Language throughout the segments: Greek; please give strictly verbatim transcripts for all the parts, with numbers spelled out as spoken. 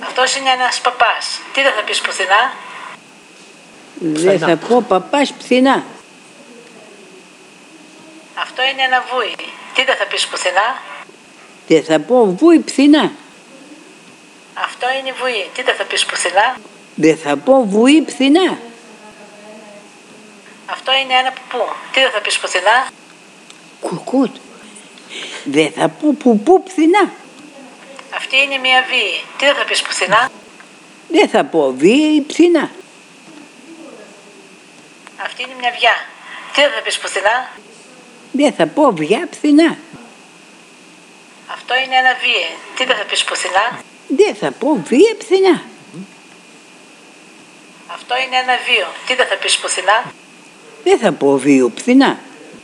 Αυτός είναι ένας παπάς. Τι δεν θα πεις πουθενά? Δεν θα πω παπάς πουθενά. Αυτό είναι ένα βούι. Τι δεν θα πεις πουθενά? Δεν θα πω βούι πουθενά. Αυτό είναι βουί. Τι δεν θα πεις πουθενά? Δεν θα πω βουί πουθενά. Αυτό είναι ένα πουπού. Τι δεν θα πεις πουθενά? Κουκούτ. Δεν θα πω πουπού πουθενά. Αυτή είναι μια βίη. Τι δεν θα πεις πουθενά? Δεν θα πω βίαιη πουθενά. Αυτή είναι μια βιά. Τι δεν θα πεις πουθενά? Δεν θα πω βιά πουθενά. Αυτό είναι ένα βίαι. Τι δεν θα πεις πουθενά? Δεν θα πω βία πουθενά. Αυτό είναι ένα βίο. Τι δεν θα πεις πουθενά? Δεν θα πω βίο πουθενά.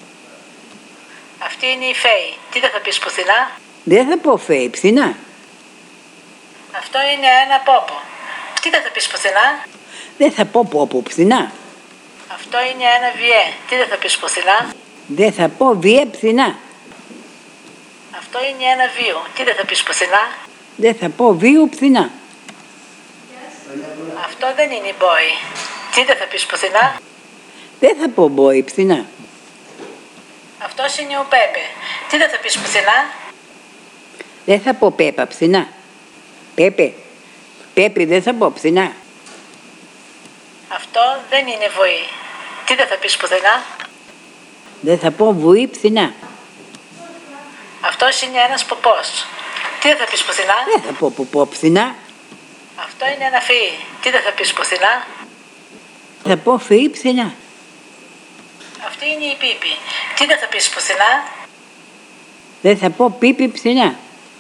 Αυτή είναι η φέη. Τι δεν θα πεις πουθενά? Δεν θα πω φέη πουθενά. Αυτό είναι ένα πόπο. Τι δεν θα πεις πουθενά? Δεν θα πω πόπο πουθενά. Αυτό είναι ένα βιέ. Τι δεν θα πεις πουθενά? Δεν θα πω βιέ πουθενά. Αυτό είναι ένα βίο. Τι δεν θα πεις πουθενά? Δεν θα πω βίο πουθενά. Αυτό δεν είναι μπόι. Τι δεν θα πεις πουθενά? Δεν θα πω μπόι πουθενά. Αυτός είναι ο Πέπε. Τι δεν θα πεις πουθενά? Δεν θα πω πέπα πουθενά. Πέπε. Πέπε δεν θα πω πουθενά. Αυτό δεν είναι βοή. Τι δεν θα πεις πουθενά? Δεν θα πω βουή πουθενά. Αυτός είναι ένας ποπός. Τι δεν θα πεις πουθενά? Δεν θα πω ποπό πουθενά. Αυτό είναι ένα φύι. Τι δεν θα πεις πουθενά? Θα πω φύι πουθενά. Αυτή είναι η πίπη. Τι δεν θα πεις πουθενά? Δεν θα πω πίπη πουθενά.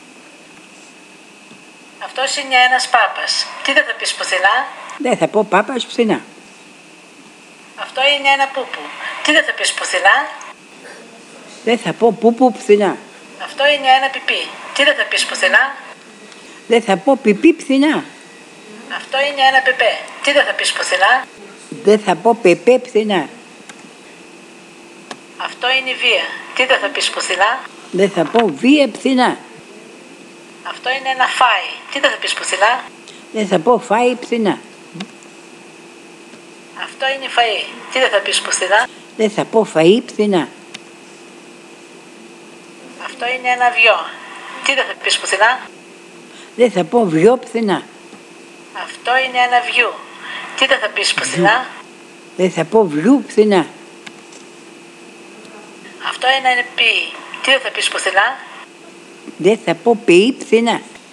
Αυτός είναι ένας πάπας. Τι δεν θα πεις πουθενά? Δεν θα πω πάπας πουθενά. Αυτό είναι ένα πούπου. Τι δεν θα πεις πουθενά? Δεν θα πω πούπου πουθενά. Αυτό είναι ένα πιπί. Τι δεν θα πεις πουθενά? Δεν θα πω πιπί πουθενά. Αυτό είναι ένα πεπέ. Τι δεν θα πεις πουθενά? Δεν θα πω πεπέ πουθενά. Αυτό είναι βία. Τι δεν θα πεις πουθενά? Δεν θα πω βία πουθενά. Αυτό είναι ένα φάι. Τι δεν θα πεις πουθενά? Δεν θα πω φάι πουθενά. Αυτό είναι φαΐ. Τι δεν θα πεις πουθενά? Δεν θα πω φαΐ πουθενά. Αυτό είναι ένα βιό. Τι δεν θα πεις πουθενά? Δεν θα πω βιό πουθενά. Αυτό είναι ένα βιού. Τι δεν θα πεις πουθενά? Δεν θα πω βιού πουθενά. Αυτό είναι ένα ποιή. Τι δεν θα πεις πουθενά? Δεν θα πω ποιή πουθενά.